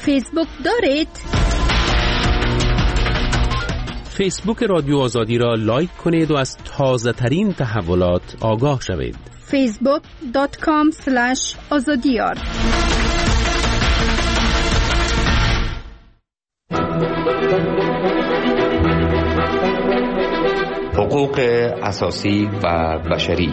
فیسبوک دارید؟ فیسبوک رادیو آزادی را لایک کنید و از تازه ترین تحولات آگاه شوید. facebook.com/azadiyar. حقوق اساسی و بشری.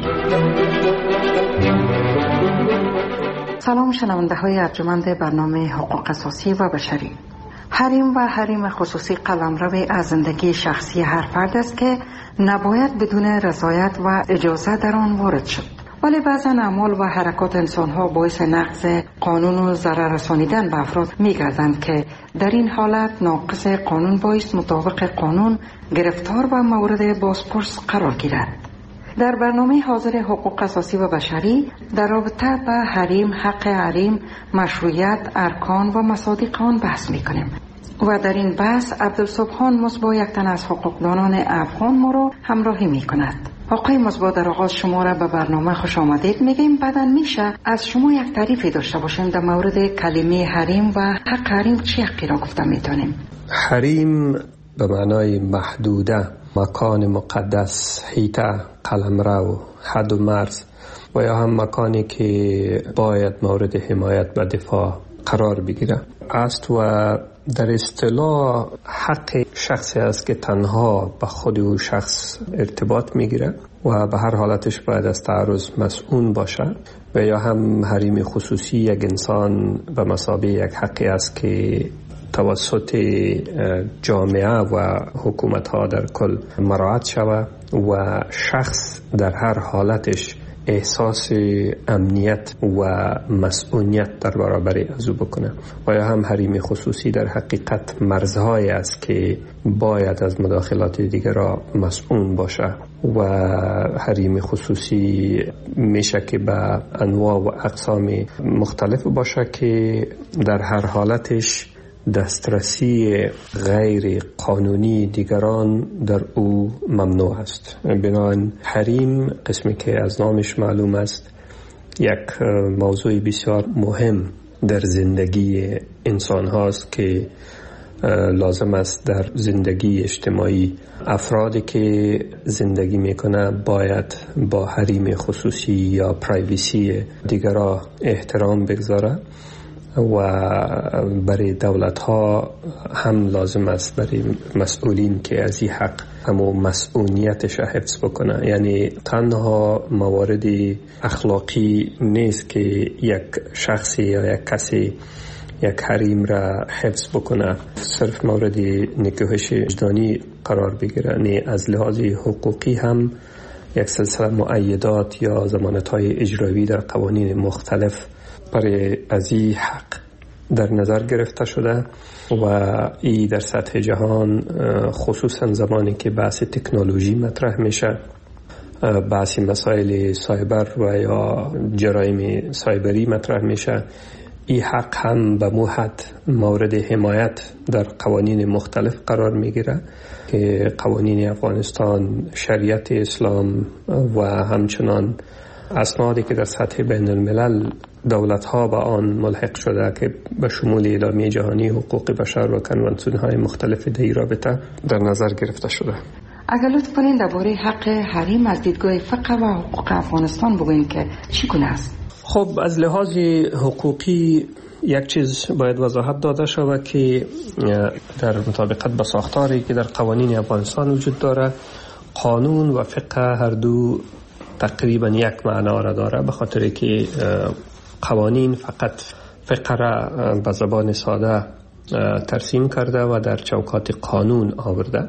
سلام شنونده های ارجمند برنامه حقوق اساسی و بشری. حریم و حریم خصوصی قلمرو از زندگی شخصی هر فرد است که نباید بدون رضایت و اجازه در آن وارد شد. ولی بعضا اعمال و حرکات انسان‌ها باعث نقض قانون و ضرر رسانیدن به افراد می‌گردند که در این حالت ناقض قانون باعث مطابق قانون گرفتار و مورد بازپرس قرار گیرد. در برنامه حاضر حقوق اساسی و بشری در رابطه با حریم، حق حریم، مشروعیت، ارکان و مصادیق آن بحث می‌کنیم. و در این بحث عبدالصبحان مصباح یک تن از حقوقدانان افغان ما را همراهی می‌کند. آقای مصباح، در آغاز شما را به برنامه خوش آمدید میگیم. بعداً میشه از شما یک تعریفی داشته باشیم در مورد کلمه حریم و حق حریم چی حقی را گفته میتونیم؟ حریم به معنای محدوده، مکان مقدس، حیطه، قلمرو، حد و مرز و یا هم مکانی که باید مورد حمایت و دفاع قرار بگیره است و در اصطلاح حق شخصی است که تنها به خود او شخص ارتباط میگیره و به هر حالتش باید از تعرض مسئول باشه. و یا هم حریم خصوصی یک انسان به مثابه یک حقی است که توسط جامعه و حکومت ها در کل مراعات شود و شخص در هر حالتش احساس امنیت و مسئولیت در برابر از او بکنه. و یا هم حریم خصوصی در حقیقت مرزهایی است که باید از مداخلات دیگر را مسئول باشه و حریم خصوصی میشه که به انواع و اقسام مختلف باشه که در هر حالتش دسترسی غیر قانونی دیگران در او ممنوع است. بنابراین حریم، قسمی که از نامش معلوم است، یک موضوع بسیار مهم در زندگی انسان هاست که لازم است در زندگی اجتماعی افرادی که زندگی میکنه باید با حریم خصوصی یا پرایوسی دیگران احترام بگذاره و برای دولت ها هم لازم است برای مسئولین که از این حق همو مسئولیتش حفظ بکنه. یعنی تنها موارد اخلاقی نیست که یک شخصی یا یک کسی یک حریم را حفظ بکنه صرف مورد نکوهش وجدانی قرار بگیره، نه از لحاظ حقوقی هم یک سلسله مؤیدات یا ضمانت‌های اجرایی در قوانین مختلف برای از این حق در نظر گرفته شده و این در سطح جهان خصوصا زمانی که بحث تکنولوژی مطرح میشه، بحث مسائل سایبر و یا جرایم سایبری مطرح میشه، این حق هم به موحد مورد حمایت در قوانین مختلف قرار میگیره که قوانین افغانستان، شریعت اسلام و همچنان اسنادی که در سطح بین الملل دولت ها به آن ملحق شده که به شمول اعلامیه جهانی حقوق بشر و کنوانسیون های مختلف در این رابطه در نظر گرفته شده. اگر لطف کنین درباره حق حریم از دیدگاه فقه و حقوق افغانستان بگوین که چگونه است؟ خب از لحاظ حقوقی یک چیز باید وضاحت داده شود که در مطابقت با ساختاری که در قوانین افغانستان وجود داره، قانون و فقه هر دو تقریبا یک معنا را داره، به خاطر که قوانین فقط فقه را به زبان ساده ترسیم کرده و در چوکات قانون آورده،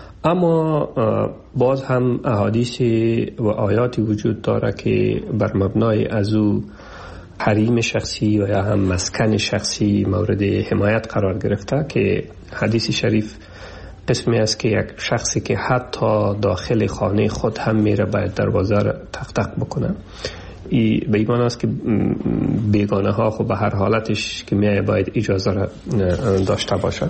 اما باز هم احادیث و آیاتی وجود داره که بر مبنای از او حریم شخصی و یا هم مسکن شخصی مورد حمایت قرار گرفته که حدیث شریف قسمی است که یک شخصی که حتی داخل خانه خود هم میره باید دروازه را تق تق بکنه. به این معنی است که بیگانه ها خب به هر حالتش که میایه باید اجازه را داشته باشه.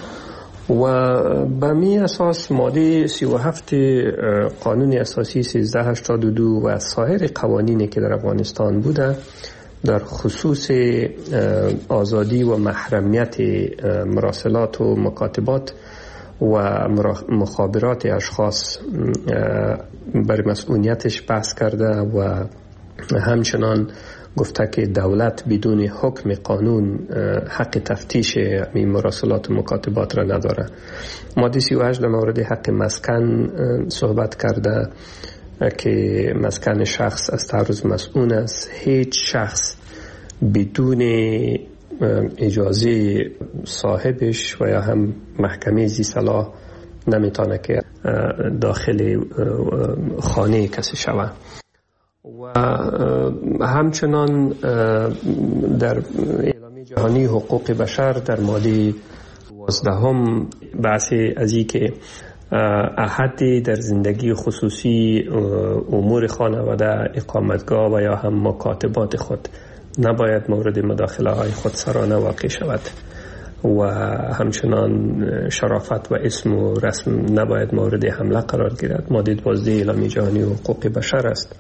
و به می اساس ماده 37 قانون اساسی 1382 و سایر قوانینی که در افغانستان بوده در خصوص آزادی و محرمیت مراسلات و مکاتبات و مخابرات اشخاص بر مسئولیتش بحث کرده و همچنان گفته که دولت بدون حکم قانون حق تفتیش این مراسلات و مکاتبات را نداره. ماده 38 در مورد حق مسکن صحبت کرده که مسکن شخص از تعرض مسئول است. هیچ شخص بدون اجازه صاحبش و یا هم محکمه ذی صلاح نمیتونه که داخل خانه کسی شود. و همچنان در اعلامیه جهانی حقوق بشر در ماده 12 بحث از این که احد در زندگی خصوصی امور خانواده، اقامتگاه و یا هم مکاتبات خود نباید مورد مداخله های خودسرانه واقع شود و همچنان شرافت و اسم و رسم نباید مورد حمله قرار گیرد. ماده 12 اعلامیه جهانی حقوق بشر است.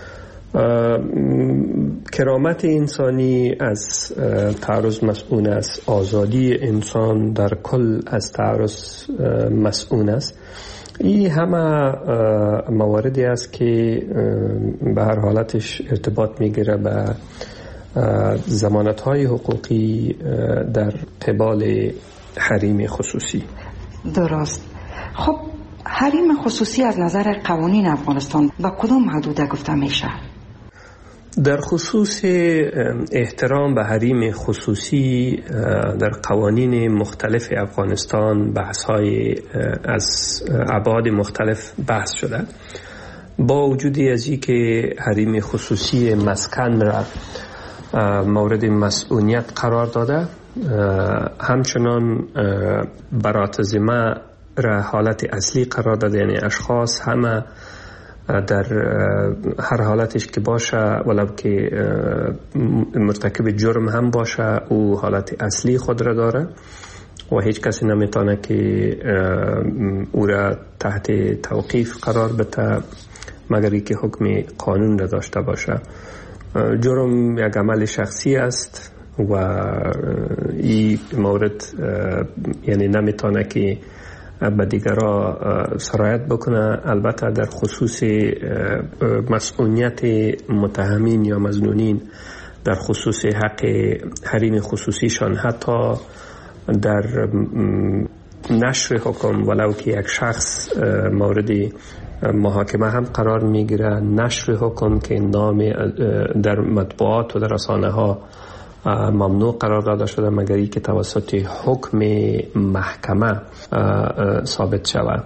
کرامت انسانی از تعرض مسئول است. آزادی انسان در کل از تعرض مسئول است. این همه مواردی است که به هر حالتش ارتباط میگیره به ضمانت‌های حقوقی در قبال حریم خصوصی. درست. خب حریم خصوصی از نظر قوانین افغانستان با کدام حدود گفته میشه؟ در خصوص احترام به حریم خصوصی در قوانین مختلف افغانستان بحث‌های از ابعاد مختلف بحث شده. با وجود از این که حریم خصوصی مسکن را مورد مسئولیت قرار داده، همچنان برات ذمه را حالت اصلی قرار داده، یعنی اشخاص همه در هر حالتش که باشه ولو که مرتکب جرم هم باشه او حالت اصلی خود را داره و هیچ کسی نمیتونه که او را تحت توقیف قرار بده مگر که حکم قانون را داشته باشه. جرم یک عمل شخصی است و این مورد یعنی نمیتونه که به دیگرها سرایت بکنه. البته در خصوص مسئولیت متهمین یا مظنونین در خصوص حق حریم خصوصیشان، حتی در نشر حکم ولو که یک شخص مورد محاکمه هم قرار میگیره، نشر حکم که نام در مطبوعات و در رسانه ها ممنوع قرار داده شده مگر که توسط حکم محکمه ثابت شود.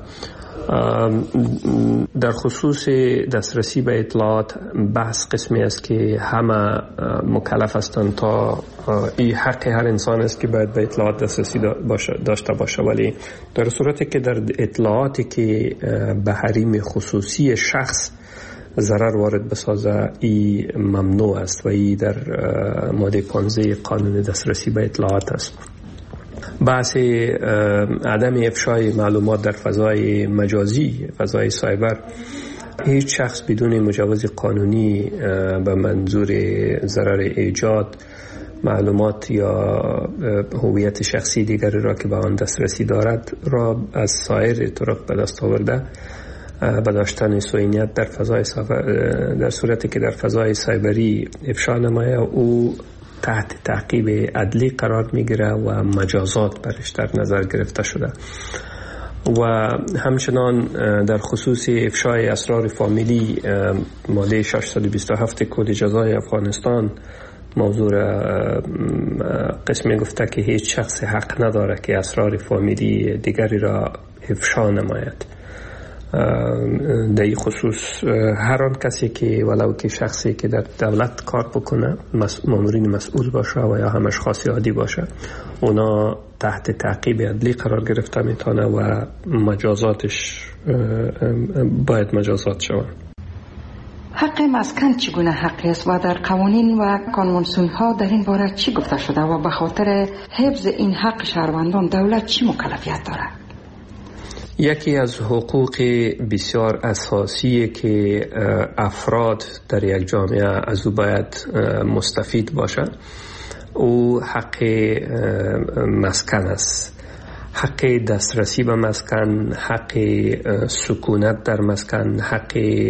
در خصوص دسترسی به اطلاعات بحث قسمی است که همه مکلف هستند تا این حق هر انسان است که باید به اطلاعات دسترسی داشته باشه، ولی در صورتی که در اطلاعاتی که به حریم خصوصی شخص ضرر وارد بسازه ای ممنوع است و ای در ماده 15 قانون دسترسی به اطلاعات است. بحث عدم افشای معلومات در فضای مجازی، فضای سایبر، هیچ شخص بدون مجوز قانونی به منظور ضرر ایجاد معلومات یا هویت شخصی دیگری را که به آن دسترسی دارد را از سایر طرق به دست آورده به داشتن سوینیت در فضای در صورتی که در فضای سایبری افشا نمایه او تحت تعقیب عدلی قرار میگیره و مجازات برش در نظر گرفته شده. و همچنان در خصوص افشای اسرار فامیلی ماده 627 کد جزای افغانستان موضوع قسمی گفته که هیچ شخص حق نداره که اسرار فامیلی دیگری را افشا نماید. در این خصوص هر آن کسی که ولو که شخصی که در دولت کار بکنه، مامورین مسئول باشه و یا هم اشخاص عادی باشه، اونا تحت تعقیب عدلی قرار گرفته میتونه و مجازاتش باید مجازات شود. حق مسکن چگونه حقی است و در قوانین و کنوانسیون ها در این باره چی گفته شده و به خاطر حفظ این حق شهروندان دولت چی مکلفیت دارد؟ یکی از حقوق بسیار اساسی که افراد در یک جامعه از او باید مستفید باشند او حق مسکن است. حق دسترسی به مسکن، حق سکونت در مسکن، حق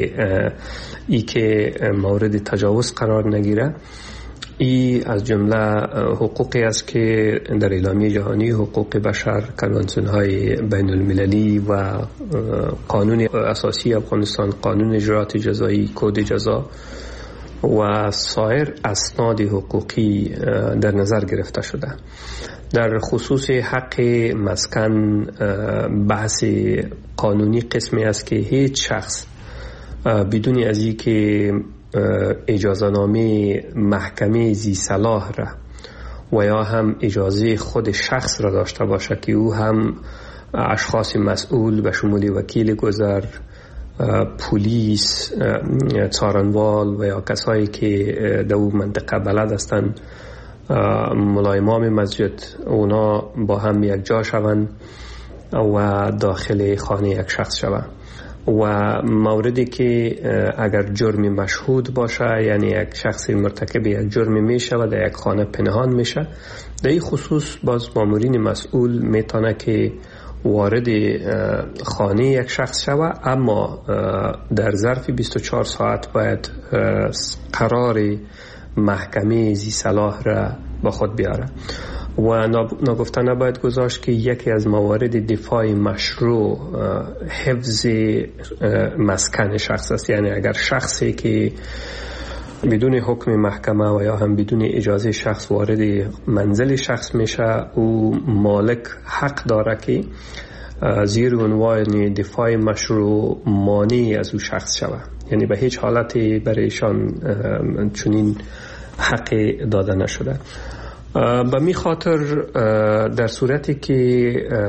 ای که مورد تجاوز قرار نگیره. ای از جمله حقوقی است که در اعلامیه جهانی حقوق بشر، کنوانسیون‌های بین المللی و قانون اساسی افغانستان، قانون اجرات جزایی، کد جزا و سایر اسناد حقوقی در نظر گرفته شده. در خصوص حق مسکن بحث قانونی قسمی است که هیچ شخص بدون از این که اجازه نامه محکمه ذی صلاح را و یا هم اجازه خود شخص را داشته باشه که او هم اشخاص مسئول به شمول وکیل گذر، پلیس، څارنوال و یا کسایی که در اون منطقه بلد هستند، ملا امام مسجد، اونا با هم یک جا شوند و داخل خانه یک شخص شوند و موردی که اگر جرم مشهود باشه، یعنی یک شخص مرتکب یک جرم میشه و در یک خانه پنهان میشه، در این خصوص باز مامورین مسئول میتونه که وارد خانه یک شخص شوه، اما در ظرف 24 ساعت باید قرار محکمه ذی صلاح را با خود بیاره و ناگفته نباید گذاشت که یکی از موارد دفاع مشروع حفظ مسکن شخص است. یعنی اگر شخصی که بدون حکم محکمه و یا هم بدون اجازه شخص وارد منزل شخص میشه، او مالک حق داره که زیر عنوان دفاع مشروع مانع از او شخص شود. یعنی به هیچ حالتی برایشان چنین حق داده نشده. به می خاطر در صورتی که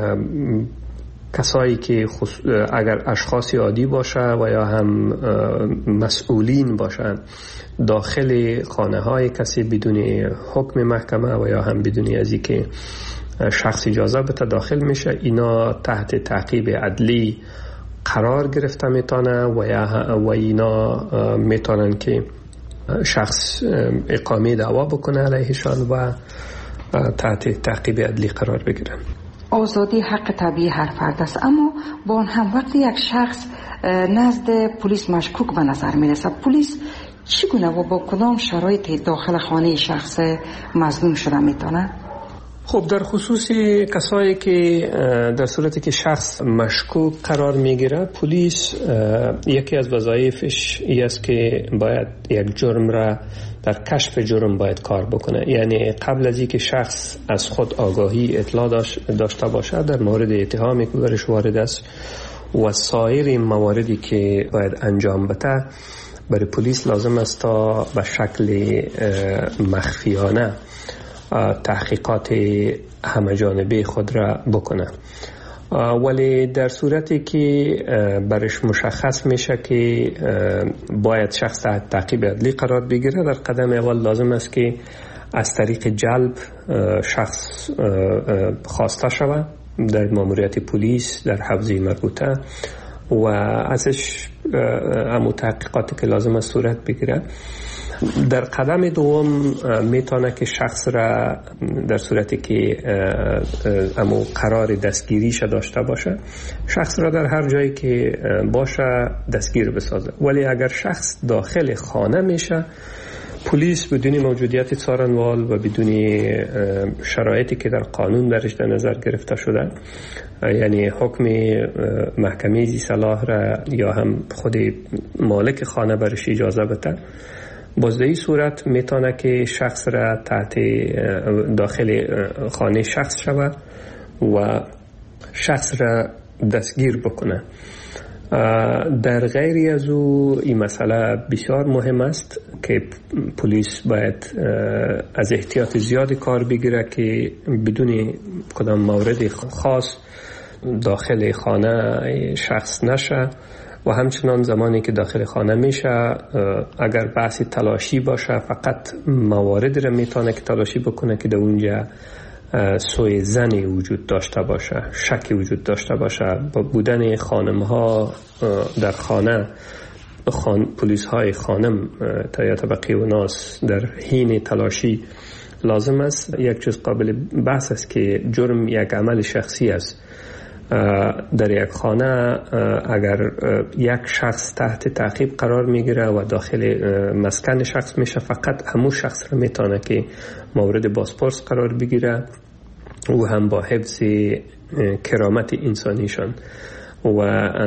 کسایی که اگر اشخاص عادی باشه و یا هم مسئولین باشند داخل خانه های کسی بدون حکم محکمه و یا هم بدون از اینکه شخص اجازه بده داخل میشه، اینا تحت تعقیب عدلی قرار گرفته میتونه و اینا میتونن که شخص اقامه دعوا بکنه علیهشان و تحت تعقیب عدلی قرار بگیرن. آزادی حق طبیعی هر فرد است، اما با آن هم وقتی یک شخص نزد پلیس مشکوک به نظر میرسد، پلیس چگونه و با کدام شرایطی داخل خانه شخص مظنون شده میتونه؟ خب در خصوص کسایی که در صورتی که شخص مشکوک قرار میگیره، پلیس یکی از وظایفش این است که باید یک جرم را در کشف جرم باید کار بکنه. یعنی قبل از اینکه شخص از خود آگاهی اطلاع داشته باشه در مورد اتهامی که برش وارد است و سایر مواردی که باید انجام بده، برای پلیس لازم است تا به شکل مخفیانه تحقیقات همه جانبه خود را بکنه. ولی در صورتی که برش مشخص میشه که باید شخص تحت تعقیب عدلی قرار بگیره، در قدم اول لازم است که از طریق جلب شخص خواسته شود در ماموریت پلیس در حوزه مربوطه و ازش همون تحقیقاتی که لازم است صورت بگیره. در قدم دوم میتونه که شخص را در صورتی که امو قرار دستگیریش داشته باشه، شخص را در هر جایی که باشه دستگیر بسازه. ولی اگر شخص داخل خانه میشه، پلیس بدون موجودیت څارنوال و بدون شرایطی که در قانون درش در نظر گرفته شده، یعنی حکم محکمه ذی صلاح را یا هم خود مالک خانه برش اجازه بده، باز در این صورت میتونه که شخص را تحت داخل خانه شخص شود و شخص را دستگیر بکنه. در غیری از او این مسئله بسیار مهم است که پلیس باید از احتیاط زیاد کار بگیره که بدون کدام مورد خاص داخل خانه شخص نشه و همچنان زمانی که داخل خانه میشه اگر بحث تلاشی باشه فقط موارد را میتونه که تلاشی بکنه که در اونجا سوء ظنی وجود داشته باشه، شکی وجود داشته باشه با بودن خانم ها در خانه، پلیس های خانم یا طبقه و ناس در حین تلاشی لازم است. یک چیز قابل بحث است که جرم یک عمل شخصی است. در یک خانه اگر یک شخص تحت تعقیب قرار میگیره و داخل مسکن شخص میشه، فقط همون شخص را میتونه که مورد بازپرس قرار بگیره و هم با حفظ کرامت انسانیشان و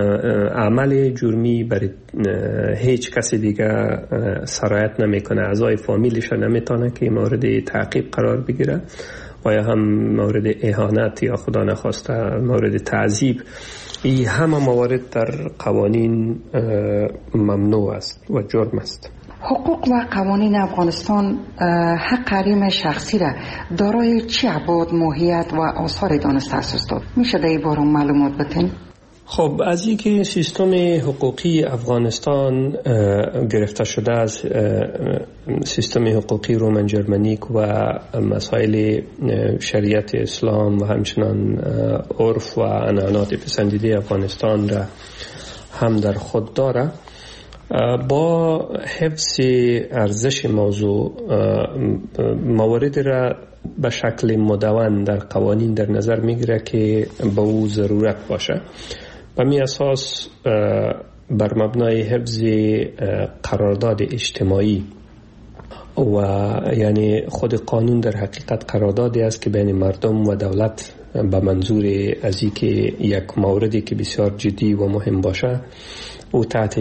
عمل جرمی برای هیچ کسی دیگه سرایت نمیکنه. اعضای فامیلش نمیتونه که مورد تعقیب قرار بگیره و یا هم مورد اهانت یا خدا نخواسته مورد تعذیب. این همه موارد در قوانین ممنوع است و جرم است. حقوق و قوانین افغانستان حق حریم شخصی را دارای چه ابعاد، ماهیت و آثار دانسته است؟ میشه در این باره معلومات بدین؟ خب از اینکه سیستم حقوقی افغانستان گرفته شده از سیستم حقوقی رومن جرمنیک و مسائل شریعت اسلام و همچنان عرف و عنعنات پسندیده افغانستان را هم در خود داره، با حفظ ارزش موضوع موارد را به شکل مدون در قوانین در نظر میگیره که به او ضرورت باشه. به می اساس بر مبنای حفظ قرارداد اجتماعی و یعنی خود قانون در حقیقت قراردادی است که بین مردم و دولت به منظور از اینکه یک موردی که بسیار جدی و مهم باشه او تحت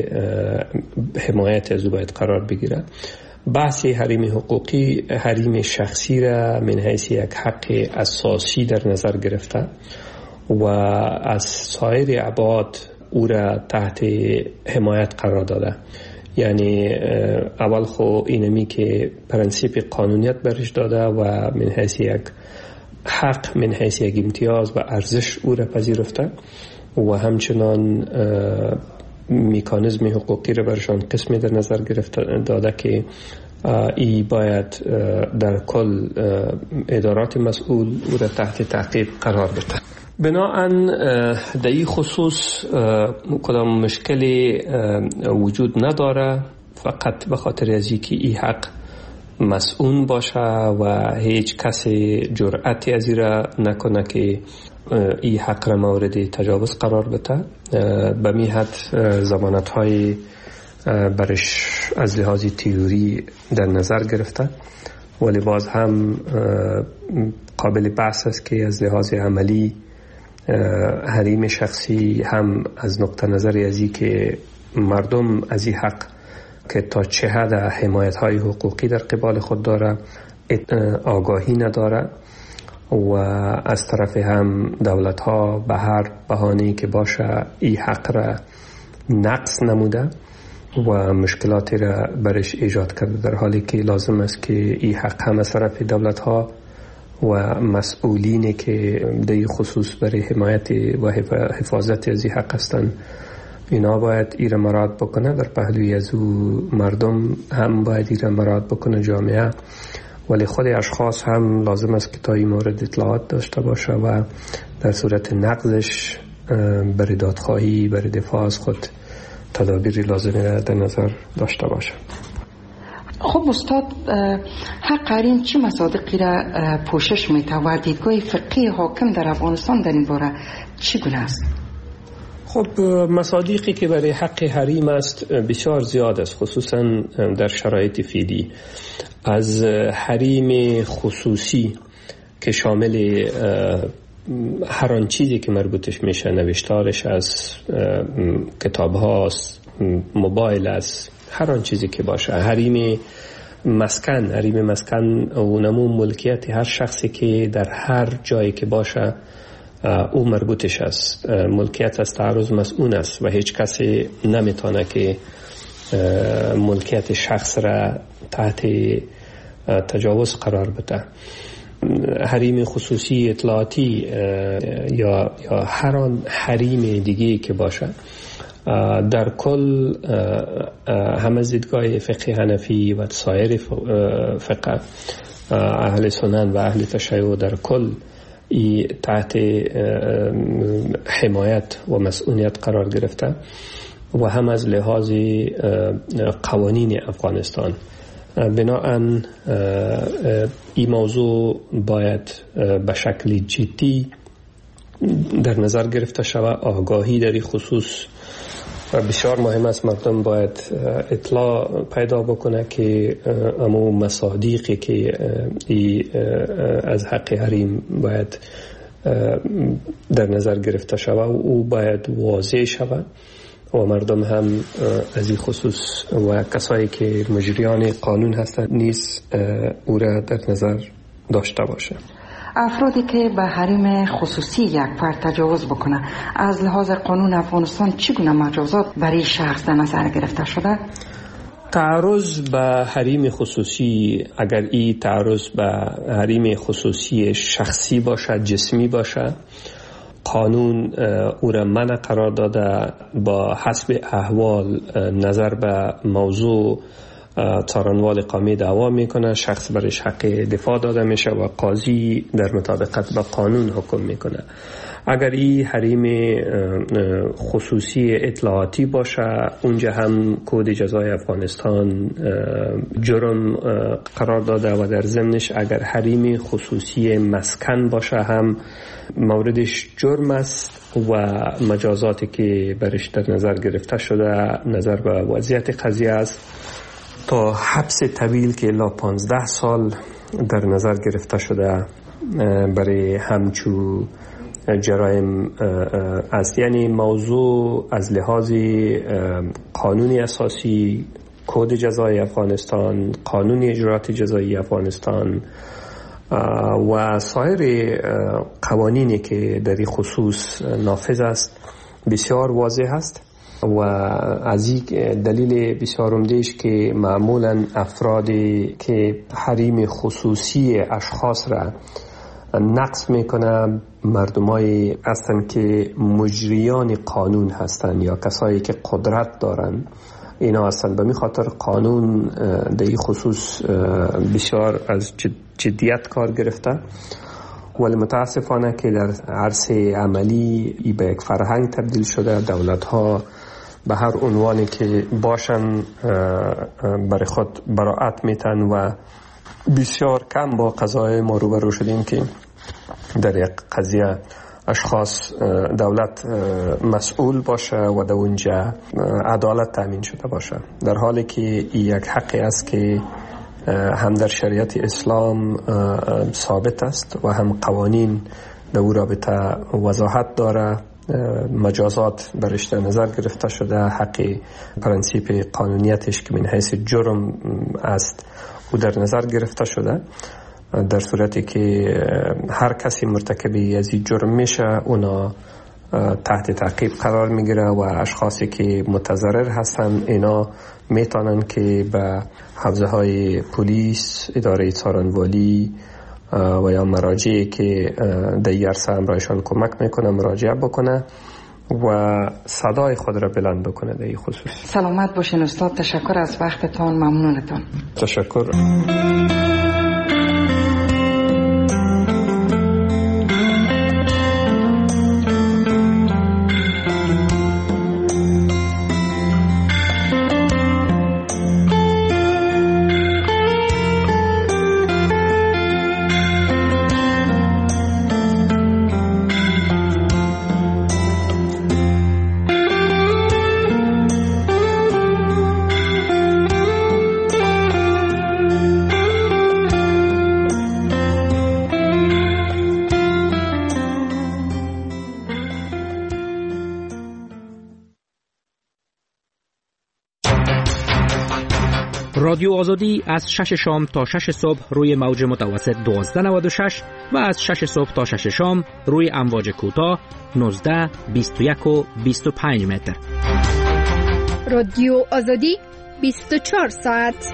حمایت از او باید قرار بگیره. بحث حریم حقوقی حریم شخصی را من حیث یک حق اساسی در نظر گرفته و از سایر ابعاد او را تحت حمایت قرار داده. یعنی اول خو اینمی که پرنسیپ قانونیت برش داده و من حیث یک حق، من حیث یک امتیاز و ارزش او را پذیرفته و همچنان مکانیزم حقوقی را برشان قسمی در نظر گرفته داده که ای باید در کل ادارات مسئول او را تحت تعقیب قرار بده. بناهن در این خصوص کدام مشکلی وجود نداره، فقط به خاطر از اینکه این حق مسئول باشه و هیچ کسی جرأتی از این را نکنه که این حق را مورد تجاوز قرار بده. به می حد ضمانت های برش از لحاظ تئوری در نظر گرفته، ولی باز هم قابل بحث است که از لحاظ عملی حریم شخصی هم از نقطه نظر ازی که مردم از این حق که تا چه حد حمایت های حقوقی در قبال خود داره آگاهی نداره و از طرف هم دولت ها به هر بهانه‌ای که باشه این حق را نقص نموده و مشکلاتی را برش ایجاد کرده، در حالی که لازم است که این حق هم از طرف دولت ها و مسئولینی که در خصوص برای حمایت و حفاظت از این حق هستند اینا باید ایره مراعات بکنه. در پهلوی از او مردم هم باید ایره مراعات بکنه، جامعه، ولی خود اشخاص هم لازم است که تا این مورد اطلاعات داشته باشه و در صورت نقضش برای دادخواهی، برای دفاع از خود تدابیری لازمی را در نظر داشته باشه. خب استاد، حق حریم چه مصادیقی را پوشش میده و دیدگاه فقهی حاکم در افغانستان در این باره چگونه است؟ خب مصادیقی که برای حق حریم است بسیار زیاد است، خصوصا در شرایط فعلی. از حریم خصوصی که شامل هر آن چیزی که مربوطش میشه، نوشتارش از کتاب هاست، موبایل است، هر آن چیزی که باشه. حریم مسکن و نمو ملکیت هر شخصی که در هر جایی که باشه او مربوطش است. ملکیت از تعرض مسئول است و هیچ کسی نمیتونه که ملکیت شخص را تحت تجاوز قرار بده. حریم خصوصی اطلاعاتی یا هر آن حریم دیگه که باشه در کل هم از دیدگاه فقه حنفی و سایر فقه اهل سنن و اهل تشیع در کل تحت حمایت و مسئولیت قرار گرفته و هم از لحاظ قوانین افغانستان. بنابراین این موضوع باید به شکل جدی در نظر گرفته شود. آگاهی در این خصوص بسیار مهم است. مردم باید اطلاع پیدا بکنه که امو مصادیقی که از حق حریم باید در نظر گرفته شود و او باید واضح شود و مردم هم از این خصوص و کسایی که مجریان قانون هستند نیز او را در نظر داشته باشه. افرادی که به حریم خصوصی یک فرد تجاوز بکنه از لحاظ قانون افغانستان چگونه مجازات برای شخص در نظر گرفته شده؟ تعرض به حریم خصوصی، اگر این تعرض به حریم خصوصی شخصی باشد، جسمی باشد، قانون او را منع قرار داده. با حسب احوال نظر به موضوع څارنوال قامی دعوا میکنه، شخص برش حق دفاع داده میشه و قاضی در مطابقت با قانون حکم میکنه. اگر این حریم خصوصی اطلاعاتی باشه، اونجا هم کد جزای افغانستان جرم قرار داده و در ضمنش اگر حریم خصوصی مسکن باشه هم موردش جرم است و مجازاتی که برش در نظر گرفته شده نظر به وضعیت قضیه است تا حبس طویل که الا 15 سال در نظر گرفته شده برای همچو جرایم است. یعنی موضوع از لحاظ قانون اساسی، کد جزای افغانستان، قانون اجرات جزایی افغانستان و سایر قوانینی که در این خصوص نافذ است بسیار واضح است و از این دلیل بسیار عمده‌اش که معمولا افرادی که حریم خصوصی اشخاص را نقض میکنه مردمایی هستند که مجریان قانون هستند یا کسایی که قدرت دارن اینا هستند. به می خاطر قانون در این خصوص بسیار از جدیت کار گرفته، ولی متاسفانه که در عرصه عملی به یک فرهنگ تبدیل شده. دولت ها به هر عنوانی که باشن برای خود براعت میتن و بسیار کم با قضای ما روبرو شدیم که در یک قضیه اشخاص دولت مسئول باشه و در اونجا عدالت تامین شده باشه، در حالی که یک حقی است که هم در شریعت اسلام ثابت است و هم قوانین در او رابطه وضاحت داره. مجازات برش در نظر گرفته شده، حق پرنسیپ قانونیتش که من حیث جرم است او در نظر گرفته شده. در صورتی که هر کسی مرتکبی از این جرم میشه اونا تحت تعقیب قرار میگیره و اشخاصی که متضرر هستن اینا میتونن که به حوزه های پلیس، اداره څارنوالی و یا مراجعی که در این عرصه همراهشان کمک میکنه مراجعه بکنه و صدای خود را بلند بکنه در این خصوص. سلامت باشین استاد، تشکر از وقتتان، ممنونتان. تشکر. رادیو آزادی از 6 شام تا 6 صبح روی موج متوسط 1296 و از 6 صبح تا 6 شام روی امواج کوتاه 19، 21 و 25 متر. رادیو آزادی 24 ساعت.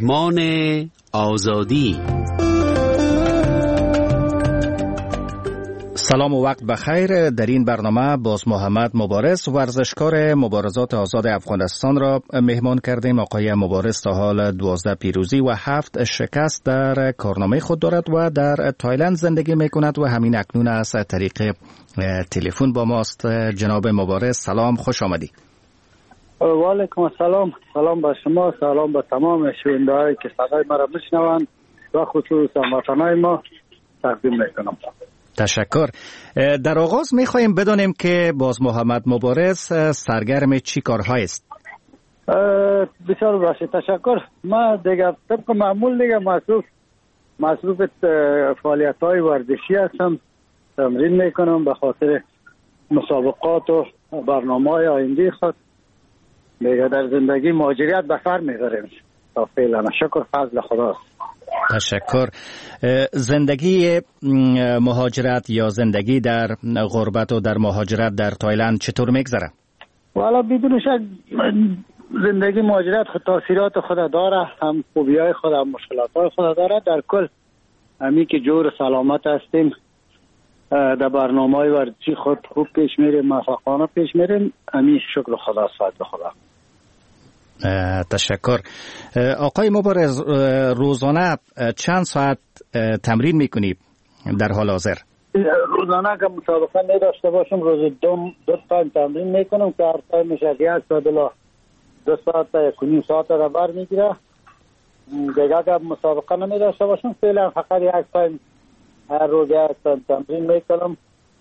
مهمان آزادی. سلام و وقت بخیر. در این برنامه باز محمد مبارز، ورزشکار مبارزات آزاد افغانستان را مهمان کردیم. آقای مبارز تا حال 12 پیروزی و 7 شکست در کارنامه خود دارد و در تایلند زندگی میکند و همین اکنون از طریق تلفن با ماست. جناب مبارز سلام، خوش آمدی. و علیکم السلام. سلام به شما، سلام به تمام شنونده‌هایی که صدای ما را میشنوند و خصوصا وطنای ما تقدیم میکنم. تشکر. در آغاز میخواهیم بدانیم که باز محمد مبارز سرگرم چی کارهای است؟ بسیار باشه، تشکر. ما دیگه طبق معمول دیگه مصروف فعالیت‌های ورزشی هستم، تمرین میکنم به خاطر مسابقات و برنامه‌های آینده خود. دیگه در زندگی مهاجرت به سر میبریم تا فعلا، شکر فضل خداست. تشکر. زندگی مهاجرت یا زندگی در غربت و در مهاجرت در تایلند چطور میگذره؟ والا بدون شک زندگی مهاجرت خود تاثیرات خود داره، هم خوبی‌های خود هم مشکلات‌های خود داره. در کل همین که جور سلامت هستیم، در برنامه‌های ورزشی خود خوب پیش میریم، موفقانه پیش میریم، همین شکر خداست، فضل خدا. تشکر. آقای مبارز، روزانه چند ساعت تمرین میکنی در حال حاضر؟ روزانه که مسابقه نداشته باشم روز دو تایم تمرین میکنم که هر تایمش از 1 ساعت الی 2 ساعت تا 1.5 ساعت را بر میگیره. دیگه که مسابقه نمیداشته باشم فعلا فقط 1 تایم هر روز 1 تایم تمرین میکنم.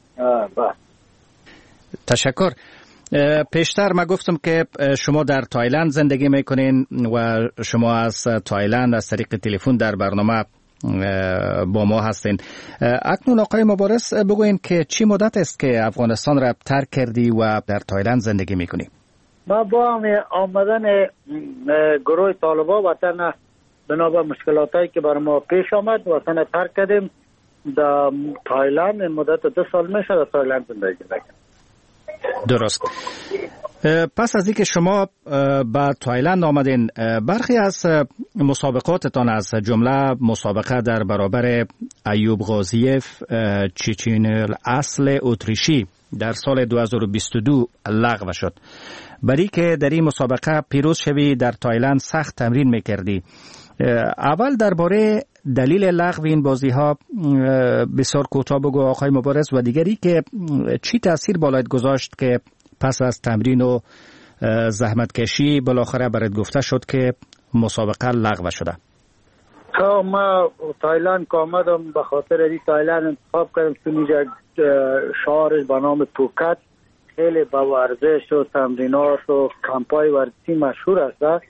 تشکر. پیشتر ما گفتم که شما در تایلند زندگی میکنین و شما از تایلند از طریق تلفن در برنامه با ما هستین. اکنون آقای مبارز بگوین که چی مدت است که افغانستان را ترک کردی و در تایلند زندگی میکنی؟ ما با آمدن گروه طالبان وطن بنابر مشکلاتایی که بر ما پیش آمد وطن ترک کردیم. در تایلند مدت 2 سال میشه در تایلند زندگی میکنم. درست. پس از اینکه شما به تایلند آمدین، برخی از مسابقاتتان از جمله مسابقه در برابر ایوب غازیف چچین الاصل اتریشی در سال 2022 لغو شد. برای که در این مسابقه پیروز شوی در تایلند سخت تمرین میکردی. اول درباره دلیل لغو این بازی ها بسیار کوتاه بگو آقای مبارز، و دیگری که چی تاثیر بالایت گذاشت که پس از تمرین و زحمت کشی بالاخره برات گفته شد که مسابقه لغو شده؟ ما تایلند که آمدم به خاطر این تایلند انتخاب کردم که اینجا شهر به نام پوکت خیلی با ورزش و تمرینات و کمپای ورزشی مشهور است.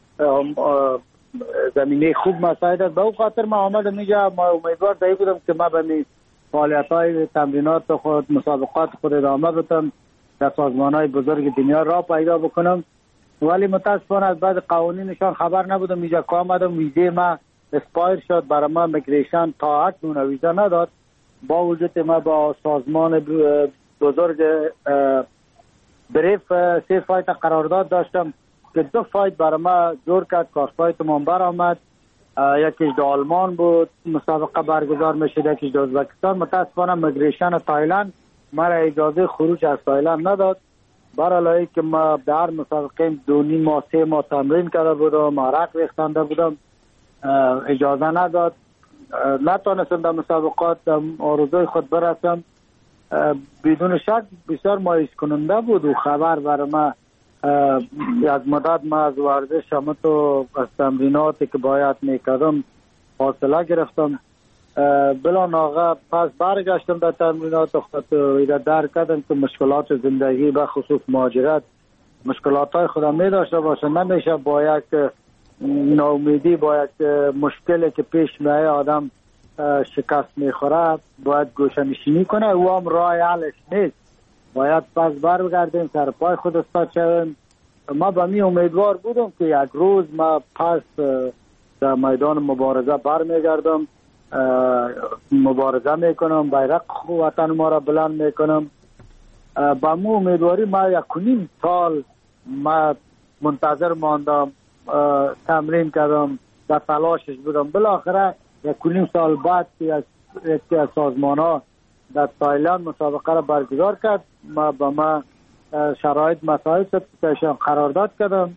زمینه خوب مساعد است. به اون خاطر ما آمدم اینجا. ما امیدوار دایی بودم که ما به فعالیت‌های تمرینات خود مسابقات خود ادامه بدم، در سازمان‌های بزرگ دنیا را پیدا بکنم، ولی متاسفانه از بعد قوانینشان خبر نبودم. اینجا که آمدم ویزه ما اسپایر شد، برای ما میگریشن تا اکنون ویزا نداد. با وجود ما با سازمان بزرگ بریف 3 فایت قرارداد داشتم که 2 فایت برای ما جور کرد، کار فایت من بر آمد. یکیش در آلمان بود مسابقه برگزار میشد، یکیش در ازبکستان. متاسفانه میگریشن تایلند ما را اجازه خروج از تایلند نداد. برای که ما در مسابقه 2.5 ماه 3 ماه تمرین کرده بودم، عرق ریختنده بودم، اجازه نداد. نتونستم در مسابقات آرزوی خود برسم. بدون شک بسیار مایوس کننده بود و خبر برای ما از مدت ما از ورزش همه تو از تمریناتی که باید میکردم فاصله گرفتم. بلا ناغه پس برگشتم در تمرینات خود و درک کردم که مشکلات زندگی به خصوص مهاجرت مشکلات های خودم می داشته باشه. نمیشه با یک ناامیدی با یک مشکلی که پیش میایه آدم شکست میخوره باید گوشه‌نشینی کنه. او هم راه حلش نیست، باید پس برگردیم سر پای خود استاد شویم. ما به می امیدوار بودم که یک روز ما پس در میدان مبارزه برمیگردم، مبارزه میکنم، بیرق وطن ما را بلند میکنم. با مو امیدواری ما 1.5 سال ما منتظر ماندم، تمرین کردم، در تلاشش بودم. بالاخره 1.5 سال بعد که یکی از سازمان‌ها در تایلند مسابقه را برگزار کرد، ما شرایط مساعد شد که قرارداد کردم،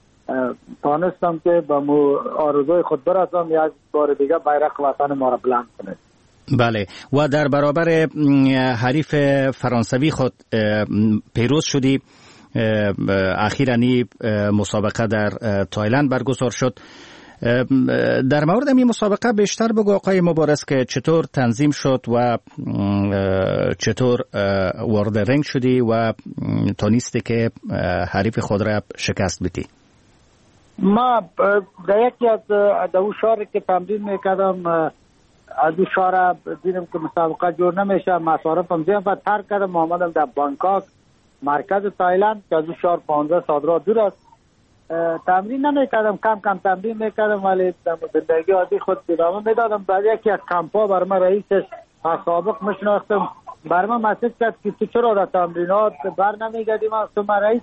تانستم که به آرزوی خود برسم، یک بار دیگه بیرق وطن ما را بلند کنه. بله، و در برابر حریف فرانسوی خود پیروز شدی. اخیراً مسابقه در تایلند برگزار شد. در مورد این مسابقه بیشتر بگو آقای مبارز که چطور تنظیم شد و چطور وارد رنگ شدی و تونستی که حریف خود را شکست بدی. ما در یکی از دو شهر که تمرین میکردم، از دو شهر دیدم که مسابقه جور نمیشه، مصارفم زیاد و ترک کردم، آمدم در بانکاک مرکز تایلند که از دو شهر 15 ساعت راه دور است. تمرین نمیکردم، کم کم تمرین میکردم، ولی در زندگی عادی خود ادامه میدادم. بعد یکی از کمپا بر من رئیسش سابق میشناختم، بر من مسیج کرد که تو چرا در تمرینات بر نمیگردی؟ من رئیس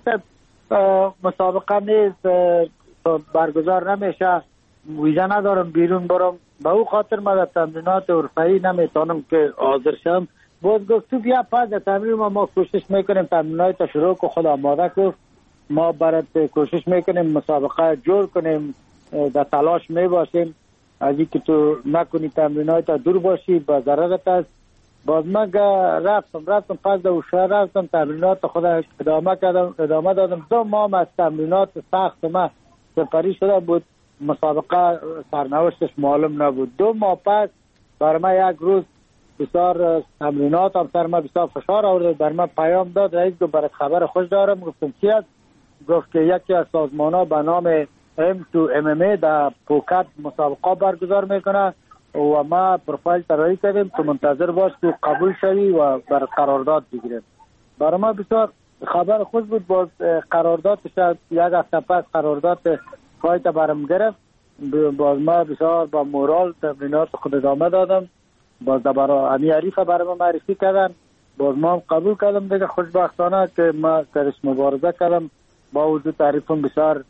مسابقه نیست، برگزار نمیشه، ویزا ندارم بیرون برم، به او خاطر من در تمرینات حرفه‌ای نمیتونم که حاضر شم. باز گفت تو بیا پس در تمرین ما کوشش میکنیم تمرینات تا شروع کو، خود آماده کو، ما برات کوشش میکنیم مسابقه جور کنیم، در تلاش میباشیم، از اینکه تو نکنی تمرینات تا دور باشی با ضررت است. باز من رفتم پس در شهر رفتم تمرینات خود ادامه دادم. 2 ماه از تمرینات سخت ما سپری شده بود، مسابقه سرنوشتش معلوم نبود. 2 ماه پس بر من یک روز بسیار تمرینات هم سر ما بسیار فشار آورد، بر من پیام داد، رئیس گفت برات خبر خوش دارم. گفتم چی است؟ گفت که یکی از سازمان‌ها به نام M2MMA در پوکت مسابقه برگزار میکنه و ما پروفایل طراحی کردیم تو منتظر باش تو قبول شوی و بر قرارداد بگیریم. برای ما بسیار خبر خوش بود. باز قراردادش یک هفته پس قرارداد فایت برم گرفت. باز ما بسیار با مورال تمرینات خود ادامه دادم. باز برای امی عریف برای ما معرفی کردن، باز ما هم قبول کردم دیگه. خوشبختانه که ما درش مبارزه کردم، با وجود تعریفم بسیار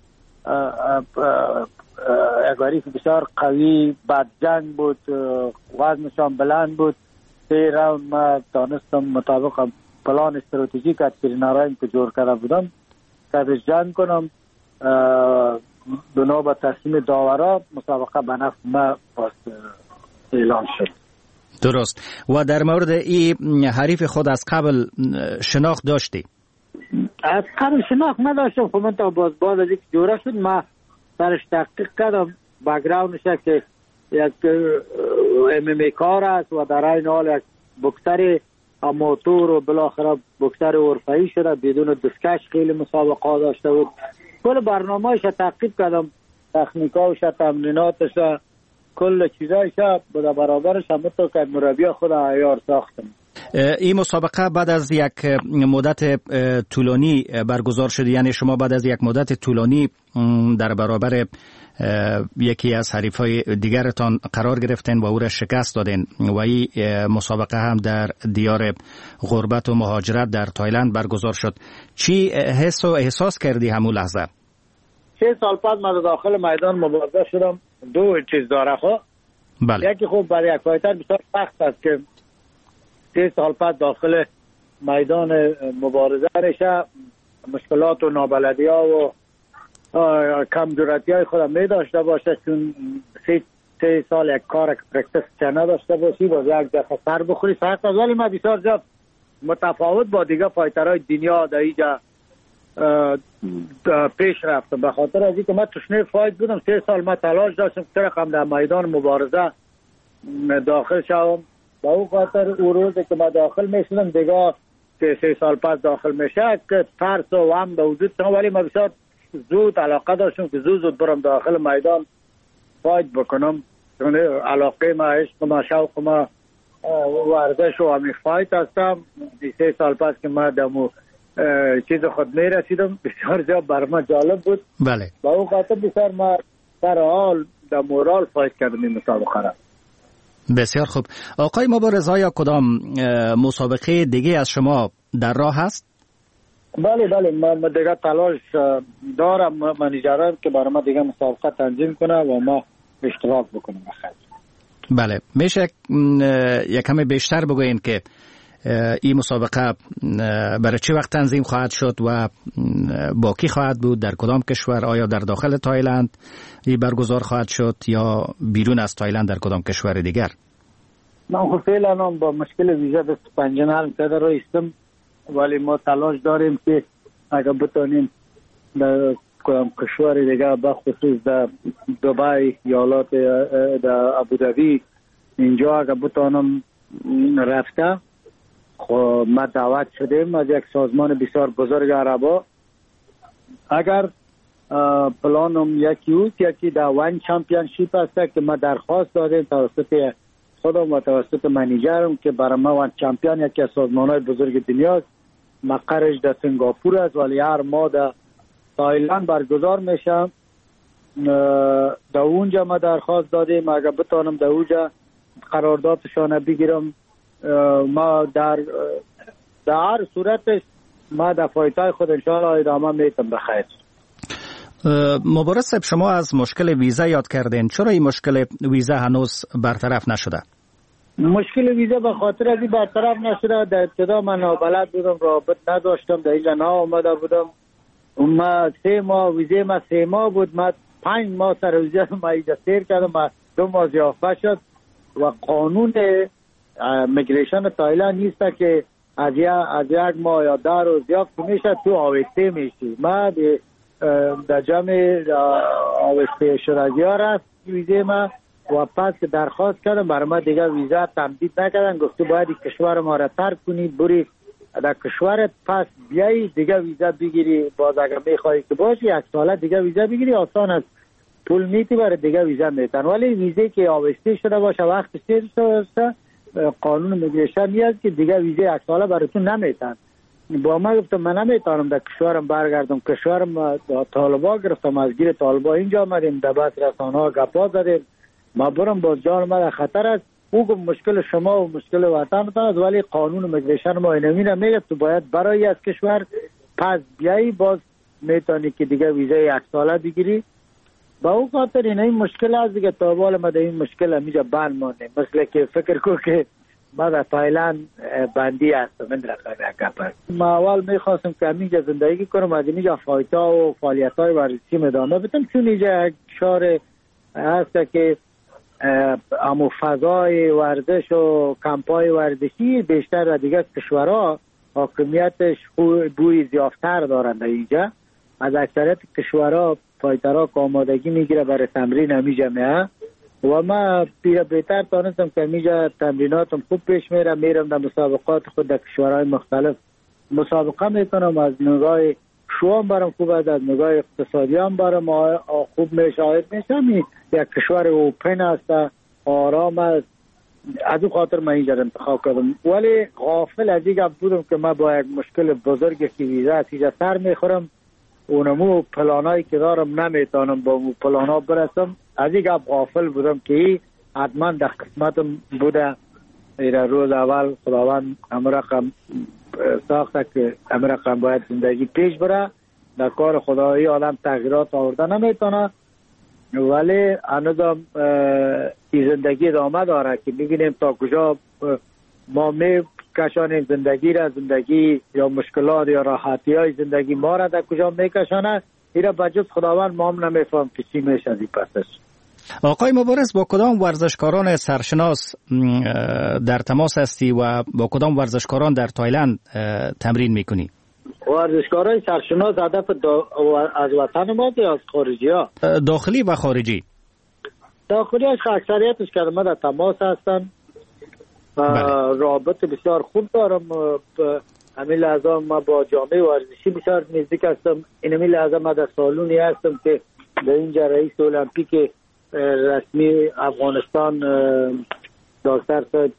عریف بسیار قوی، بد جنگ بود، وزنشان بلند بود. 3 راوند ما دانستم مطابق پلان استراتژیک از ترینرایم که جور کرده بودم که جنگ کنم. بنا به تصمیم داورا مسابقه به نفع ما اعلان شد. درست. و در مورد این حریف خود از قبل شناخت داشتی؟ از قبل شناخت نداشتم، خب من تا باز از یک جوره شد ما سرش تحقیق کردم، بک‌گراندش که یک MMA کار است و در این حال یک بوکسر آماتور و بالاخره بوکسر حرفه‌ای شده، بدون دستکش خیلی مسابقه داشته بود. کل برنامه‌اش تحقیق کردم، تکنیکاش، تمریناتش، کل چیزایش به برابرش هم تو که مربی خود عیار ساختم. این مسابقه بعد از یک مدت طولانی برگزار شد، یعنی شما بعد از یک مدت طولانی در برابر یکی از حریفای دیگرتان قرار گرفتین و او را شکست دادین و این مسابقه هم در دیار غربت و مهاجرت در تایلند برگزار شد. چی حس و احساس کردی همون لحظه؟ 6 سال بعد من داخل میدان مبارزه شدم. 2 چیز داره خب. بله. یکی خوب برای یک فایتر بسیار سخت است که 6 سال بعد داخل میدان مبارزه رشه، مشکلات و نابلدی ها و کمجورتی های خودم می داشته باشه، چون 3 سال یک کار پرکتس چه نداشته باشی باز یک دفعه سر بخوری سخت است. ولی من بسیار زیاد متفاوت با دیگه فایترهای دنیا در اینجا پیش رفتم، به خاطر از اینکه من تشنه فایت بودم. 3 سال من تلاش داشتم که رقم در میدان مبارزه داخل شوم. با اون خاطر اون روزی که من داخل میشدم دیگه که 3 سال پس داخل میشه که ترس و هم به وجود شدم، ولی من بسیار زود علاقه داشتم که زود برم داخل میدان فایت بکنم، چون علاقه ما، عشق ما، شوق ما ورزش و همین فایت هستم. 3 سال پس که من دمو چیز خود میرسیدم بسیار زیاد بر من جالب بود. بله. با اون خاطر بسیار ما در حال در مورال فایت کردم این مسابقه را. بسیار خوب. آقای مبارز، آیا کدام مسابقه دیگه از شما در راه هست؟ بله من دیگه تلاش دارم، منیجرم که برای ما دیگه مسابقه تنظیم کنه و ما اشتراک بکنیم. بله، میشه یک کمی بیشتر بگوین که این مسابقه برای چه وقت تنظیم خواهد شد و با کی خواهد بود، در کدام کشور؟ آیا در داخل تایلند این برگزار خواهد شد یا بیرون از تایلند در کدام کشور دیگر؟ من فعلا با مشکل ویزا 25 حل کرده رو هستم، ولی ما تلاش داریم که اگر بتونیم در کدام کشور دیگر بخصوص در دبی یا ایالات در ابوظبی اینجا اگر بتونم رفته، خب ما دعوت شدیم از یک سازمان بسیار بزرگ عربا. اگر پلانم یکی در وان چمپیونشیپ است که ما درخواست دادیم توسط خودم و توسط منیجرم که برای ما وان چمپیون یکی از سازمان‌های بزرگ دنیاست، مقرش در سنگاپور است ولی هر ماه در تایلند برگزار میشه. در اونجا ما درخواست دادیم اگر بتونم در اونجا قراردادشان بگیرم. ما در هر صورتش ما در فایتای خود انشاءالله ادامه میتم بخیر. مبارز صاحب، شما از مشکل ویزا یاد کردین، چرا این مشکل ویزا هنوز برطرف نشده؟ مشکل ویزا به خاطر از این برطرف نشده، در ابتدا من نابلد بودم، رابط نداشتم، در اینجا آمده بودم. ما 3 ماه ویزا ما 3 ماه بود، ما 5 ماه سر ویزا ما اینجا سیر کردم، ما 2 ماه ضیافت شد و قانون میگریشن تایلند نیست که از یک ماه یا 10 روز ضیافت میشه تو آوسته میشی. ما در جمع آوسته شدگی ها رفت ویزه ما و پس که درخواست کردم برای ما دیگه ویزا تمدید نکردن، گفته باید کشور ما را ترک کنی بری در کشورت، پس بیایی دیگه ویزا بگیری، باز اگر میخوایی که باشی 1 ساله دیگه ویزا بگیری، آسان است، پول میتی برای دیگه ویزا میتن. ولی ویزه که آوسته شده باشه وقت سیر شده قانون میگریشن نیست که دیگه ویزا 1 ساله براتون نمیتن. با ما گفتم من نمیتونم در کشورم برگردم، کشورم طالبا گرفتم، از گیر طالبا اینجا آمدیم، در بس رسانه ها گپا زدیم، ما برم باز جان ما در خطر است. او گفت مشکل شما و مشکل وطنتان است، ولی قانون میگریشن ما اینمی نمیگه تو باید برای از کشور پس بیایی باز میتونی که دیگه ویزا 1 ساله بگیری. با او خاطر این مشکل است دیگه، تا حالا ما در این مشکل همیجا بند مانده، مثل که فکر کو که ما در تایلند بندی هستم. من در ما اول میخواستم که همیجا زندگی کنم، از اینجا فایتا و فعالیت های ورزشی ادامه بدم، چون اینجا یک شهر هست که امو فضای ورزش و کمپای ورزشی بیشتر و دیگه کشورها حاکمیتش بوی زیافتر دارند. در اینجا از اکثریت کشورها فایترها که آمادگی میگیره برای تمرین همیجا میه و ما بهتر تانستم که همیجا تمریناتم خوب پیش میرم در مسابقات خود در کشورهای مختلف مسابقه میکنم. از نگاه شوام برام خوب است، از نگاه اقتصادی هم برام خوب میشاهد میشم. یک کشور اوپن است، آرام است، از اون خاطر من اینجا انتخاب کردم. ولی غافل از این گپ بودم که من با یک مشکل بزرگی که ویزا اینجا سر میخورم، اونمو پلانایی که دارم نمیتونم با اون پلانا برسم. از این گپ غافل بودم که حتما در قسمتم بوده. روز اول خداوند همه رقم ساخته که همه رقم باید زندگی پیش بره، در کار خدایی آدم تغییرات آورده نمیتونه، ولی هنوزم این زندگی ادامه داره که ببینیم تا کجا ما میکشانیم زندگی را، زندگی یا مشکلات یا راحتی های زندگی ما را در کجا میکشانه. ایره بجز خداوند ما هم نمیفهم که چی میشه از این پسش. آقای مبارز، با کدام ورزشکاران سرشناس در تماس هستی و با کدام ورزشکاران در تایلند تمرین میکنی؟ ورزشکارای سرشناس هدف از وطن ما یا از خارجی ها؟ داخلی و خارجی. داخلی هاش اکثریتش که ما در تماس هستن. رابط بسیار خوب دارم. همین لحظه ما با جامعه ورزشی بسیار نزدیک هستم. اینمی لحظه ما در سالونی هستم که در اینجا رئیس المپیک رسمی افغانستان دکتر صاحب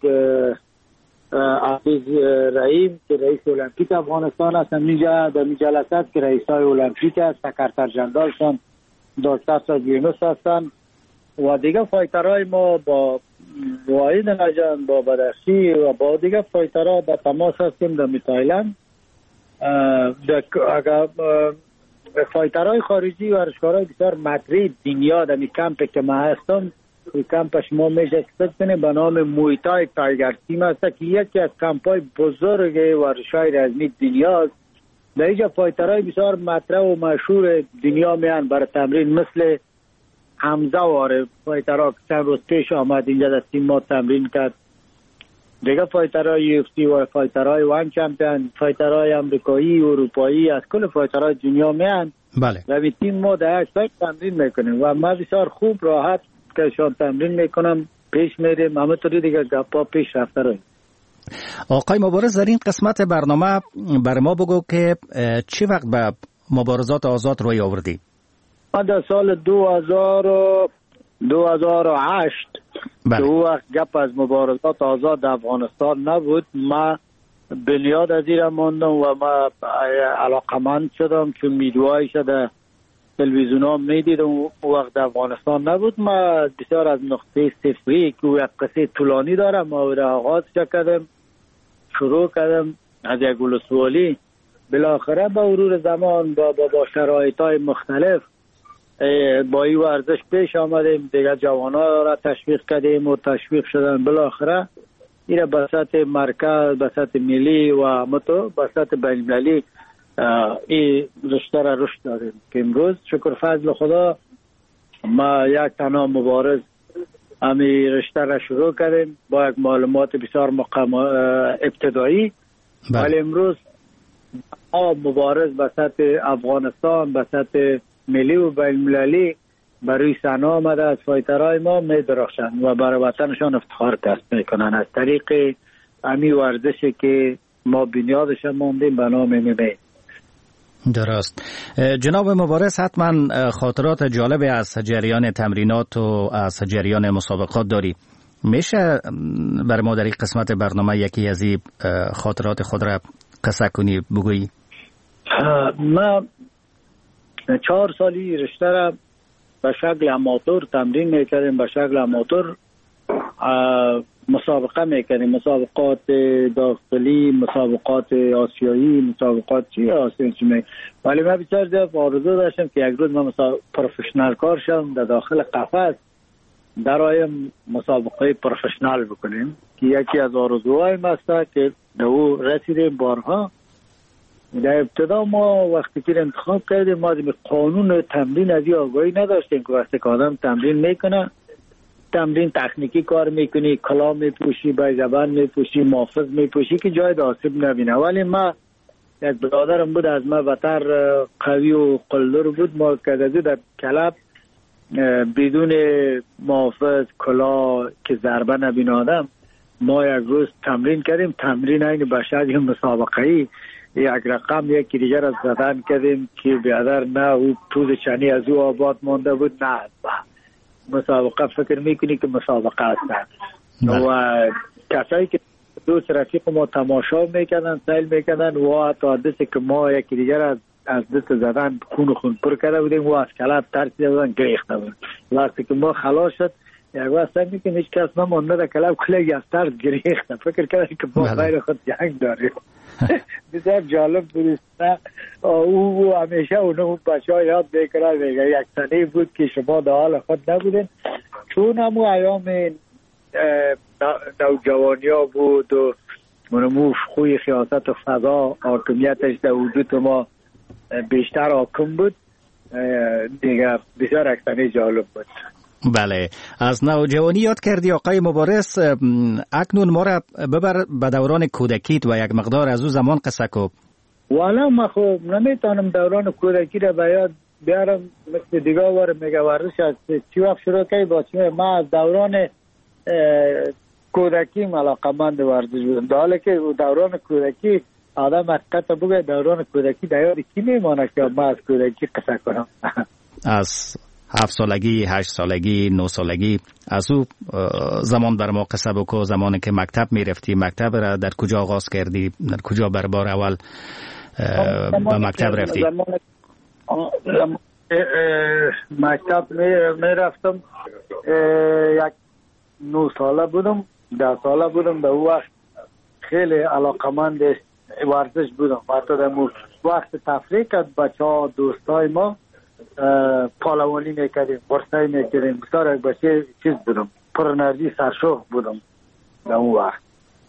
عزیز رحیم که رئیس المپیک افغانستان هست، اینجا در این جلسه است که رئیسای المپیک است، سکرتر جنرالشان دکتر صاحب یونس هستن و دیگه فایترهای ما با واحد نجان، با بدخشی و با دیگه فایترها در تماس هستیم در تایلند. اگر فایترهای خارجی ورزشکارای بسیار مطرح دنیا در کمپ که ما هستم، کمپش ما میشه کنیم به نام مویتای تایگر تیم است که یکی از کمپای بزرگ ورزش‌های رزمی دنیا است. در اینجا فایترهای بسیار مطرح و مشهور دنیا میان برای تمرین، مثل حمزه واره فایترها که چند روز پیش آمد اینجا در تیم ما تمرین کرد. دیگه فایترهای UFC و فایترهای وان چمپیون، فایترهای امریکایی، اروپایی، از کل فایترهای دنیا میان. بله. و به تیم ما در سایت تمرین میکنیم و ما بسیار خوب راحت که شان تمرین میکنم پیش میریم، همونطوری دیگه گپا پیش رفته رویم. آقای مبارز، در این قسمت برنامه بر ما بگو که چی وقت به مبارزات آزاد روی آوردی؟ ما در سال 2008 که او وقت گپ از مبارزات آزاد در افغانستان نبود، ما بنیاد از این ماندم و ما علاقمند شدم چون میدوهای شده تلویزیون ها میدیدم. او وقت در افغانستان نبود. ما بسیار از نقطه صفری که او یک قصه طولانی دارم ما را آغاز کردم، شروع کردم از یک ولسوالی، بالاخره با مرور زمان با شرایط های مختلف با این ورزش پیش آمدیم، دیگر جوانان را تشویق کردیم و تشویق شدن، بالاخره این به سطح مرکز، به سطح ملی و به سطح بین‌المللی این رشته را رشد داریم که امروز شکر فضل خدا ما یک تنها مبارز همی رشته را شروع کردیم با یک معلومات بسیار ابتدایی. ولی امروز مبارز به سطح افغانستان، به سطح ملی و بین‌المللی برای صحنه آمده از فایترهای ما می درخشند و برای وطنشان افتخار کسب میکنن از طریق همی ورزشی که ما بنیادش ماندیم به نام MMA. درست. جناب مبارز، حتما خاطرات جالبی از جریان تمرینات و از جریان مسابقات داری. میشه برای ما در این قسمت برنامه یکی از این خاطرات خود را قصه کنی بگویی؟ ما 4 سالی رشته را به شکل اماتور تمرین میکردیم، به شکل اماتور مسابقه میکردیم، مسابقات داخلی، مسابقات آسیایی، مسابقات آسیایی. ولی من بسیار زیاد آرزو داشتم که یک روز من پروفشنال کار شم در داخل قفس در آیم مسابقه پروفشنال بکنیم که یکی از آرزوهای ما است که در او رسیدیم بارها. در ابتدا ما وقتی که انتخاب کردیم ما قانون تمرین از این آگاهی نداشتیم که وقتی که آدم تمرین میکنه، تمرین تکنیکی کار میکنی، کلاه میپوشی، بیضبان میپوشی، محافظ میپوشی که جای آسیب نبینه. ولی ما یک برادرم بود از ما بهتر قوی و قلدر بود، ما کدازی در کلاب بدون محافظ کلاه که ضربه نبینه آدم، ما یک روز تمرین کردیم، تمرین این بشر مسابقه‌ای یک رقم یکی دیگر از زدن کردیم که بیادر نه او پوز چنی از او آباد مانده بود، نه مسابقه فکر میکنی که مسابقه هستن و کسایی که دوست رفیق ما تماشا میکردن سیل میکردن و حتی دستی که ما یکی دیگر از دست زدن خون پر کرده بودیم و از کلاب ترسیده بودن گریخته بود. وقتی که ما خلاص شد یک وقت سعی میکنی هیچ کس نمانده در کلاب کلی از ترس گریخته، فکر کردن که ما غیر خود جنگ داریم. بسیار جالب بود. او همیشه اونو بچه ها یاد بکنه یک سنه بود که شما در حال خود نبودین، چون همو ایام نوجوانی ها بود و منمو خوی خیاست و فضا حاکمیتش در وجود ما بیشتر حاکم بود دیگر. بسیار یک سنه جالب بود. بله، از نوجوانی یاد کردی آقای مبارز. اکنون ما را ببر به دوران کودکیت و یک مقدار از او زمان قصه کن. والا ما خب نمیتونم دوران کودکی را به یاد بیارم، مثل دیگه وار میگه ورزش از چی وقت شروع کردی با چی. ما از دوران کودکی علاقه‌مند ورزش بودم، در حالی که دوران کودکی آدم حقیقت بگه دوران کودکی در یاد کی میمانه که ما از کودکی قصه کنم. از 7 سالگی، 8 سالگی، 9 سالگی، از او زمان بر ما قصه بکو. زمانی که مکتب میرفتی، مکتب را در کجا آغاز کردی؟ در کجا بر بار اول به مکتب رفتی؟ مکتب میرفتم، یک 9 ساله بودم، 10 ساله بودم. به او وقت خیلی علاقمند ورزش بودم. حتی در وقت تفریح کرد بچه ها دوستای ما پالوانی میکردیم، ورسای میکردیم. بسیار یک بچه چیز بودم، پر انرژی، سرشوق بودم در اون وقت.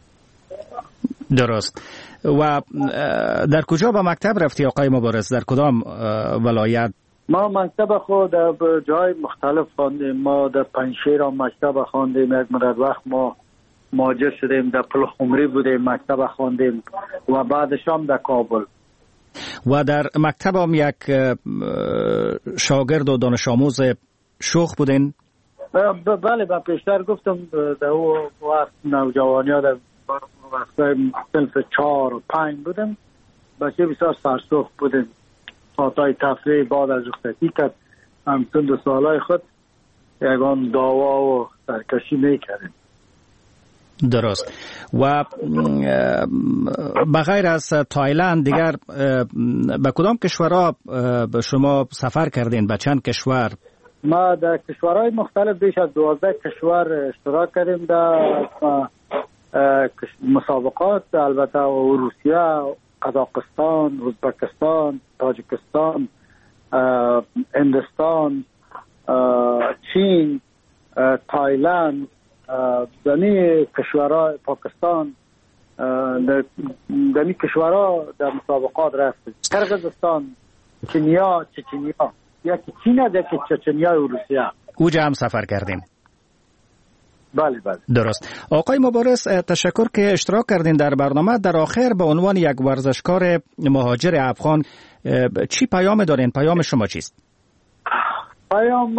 درست. و در کجا به مکتب رفتی آقای مبارز؟ در کدام ولایت؟ ما مکتب خود در جای مختلف خواندیم. ما در پنجشیر مکتب خواندیم، یک مدت وقت ما مهاجر شدیم در پلخمری بودیم، مکتب خواندیم و بعدش هم در کابل. و در مکتب هم یک شاگرد و دانش آموز شوخ بودین؟ بله، با پیشتر گفتم در اون وقت نوجوانی ها در وقت صنف 4 و 5 بودیم، بچه بسیار سرسخت بودیم. ساعتهای تفریح بعد از رخصتی کرد همچون 2 سالهای خود یکان دعوا و سرکشی میکردیم. درست. و بغیر از تایلند دیگر به کدام کشورها شما سفر کردین؟ به چند کشور؟ ما در کشورهای مختلف بیش از 12 کشور اشتراک کردیم در مسابقات، البته روسیه، قزاقستان، ازبکستان، تاجیکستان، هندوستان، چین، تایلند، دمی کشورها، پاکستان، دمی کشورها در مسابقات رفتیم. قرقیزستان، چینیا، چچنیا، یکی چین است، یکی چچنیا و روسیه. اوجا هم سفر کردیم. بله بله. درست. آقای مبارز، تشکر که اشتراک کردین در برنامه. در آخر به عنوان یک ورزشکار مهاجر افغان چی پیام دارین؟ پیام شما چیست؟ پیام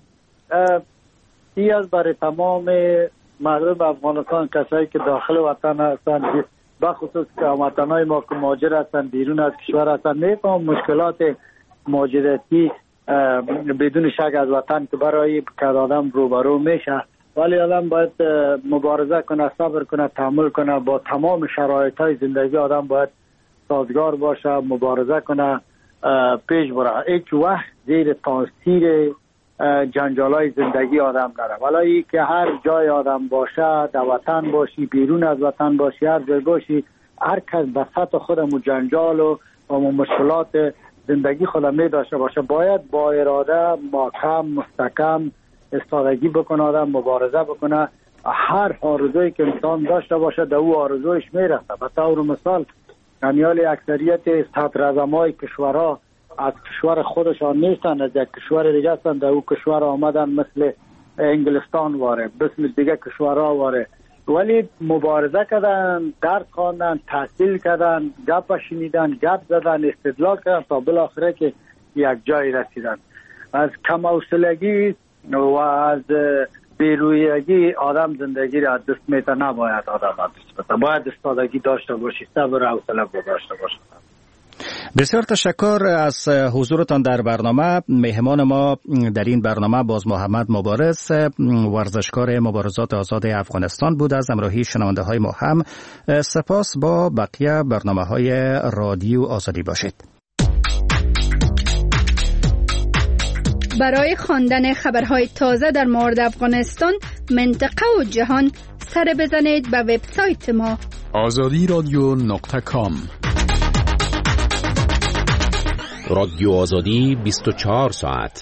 ای از برای تمام مردم افغانستان، کسایی که داخل وطن هستند، بخصوص که هموطنای ما که مهاجر هستند بیرون از کشور هستند، میفهم مشکلات مهاجرتی بدون شک از وطن که برای که آدم روبرو میشه، ولی آدم باید مبارزه کنه، صبر کنه، تحمل کنه، با تمام شرایطهای زندگی آدم باید سازگار باشه، مبارزه کنه، پیش بره. هیچ وقت زیر تاثیر جنجالای زندگی آدم نره. ولی که هر جای آدم باشه، در وطن باشی، بیرون از وطن باشی، هر جای باشی، هر کس به سطح خودمو جنجال و مشکلات زندگی خودم می داشته باشه، باید با اراده محکم مستحکم استادگی بکنه، آدم مبارزه بکنه. هر آرزویی که انسان داشته باشه در او آرزویش میرسه. به طور مثال امیال اکثریت صدراعظمای کشورها از کشور خودشان نیستن، از یک کشور دیگه هستن، در او کشور آمدن، مثل انگلستان واره، مثل دیگه کشورها واره، ولی مبارزه کردن، درس خواندن، تحصیل کردن، گپ شنیدن، گپ زدن، استدلال کردن تا بالاخره که یک جای رسیدن. از کم حوصلگی و از بیرویگی آدم زندگی را دست میته، نباید آدم دست بده، باید استادگی داشته باشی، صبر و حوصله داشته باشی. بسیار تشکر از حضورتان در برنامه. مهمان ما در این برنامه باز محمد مبارز، ورزشکار مبارزات آزاد افغانستان بود. از همراهی شنونده های ما هم سپاس. با بقیه برنامه های رادیو آزادی باشید. برای خواندن خبرهای تازه در مورد افغانستان، منطقه و جهان، سر بزنید به وبسایت ما azadiradio.com. رادیو آزادی 24 ساعت.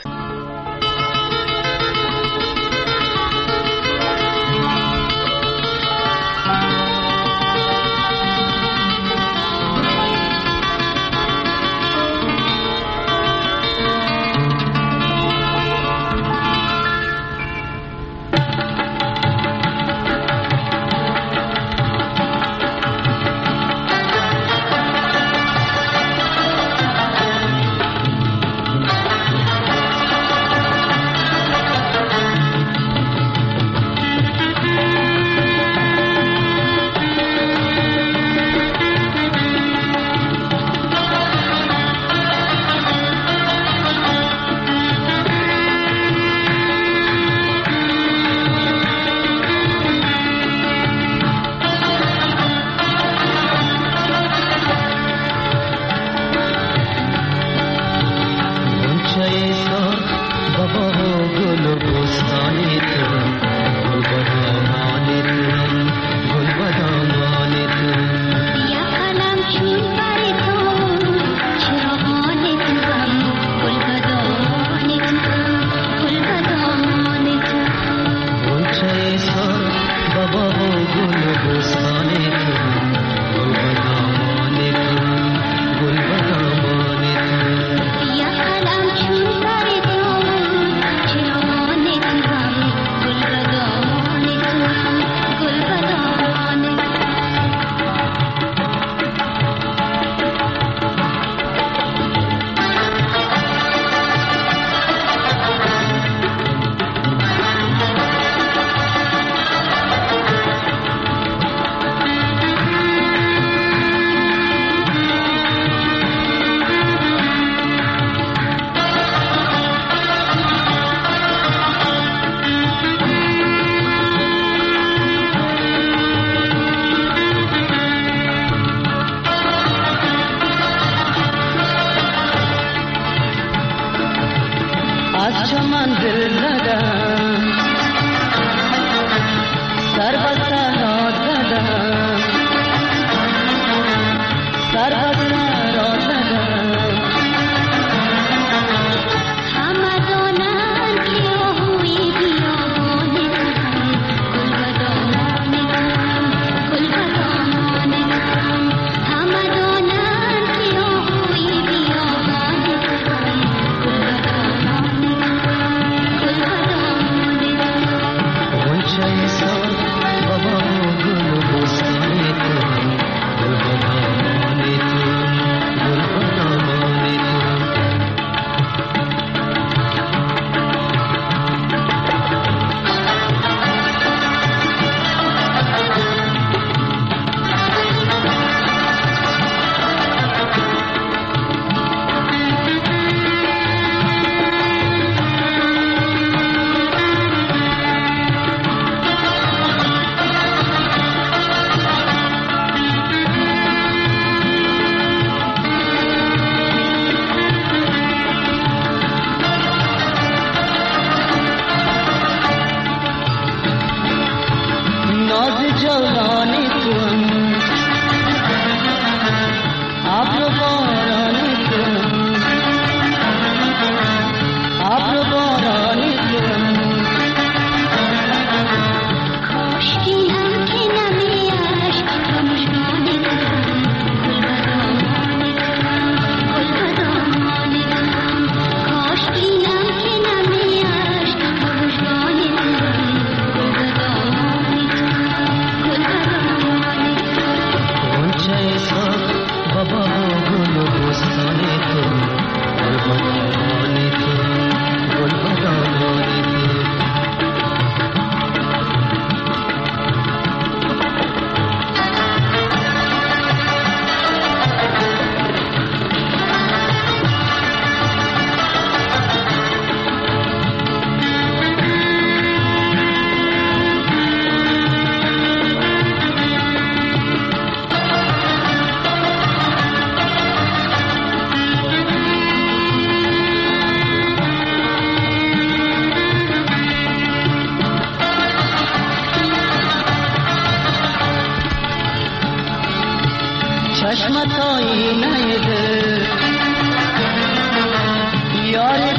چشمت آینه دل یاری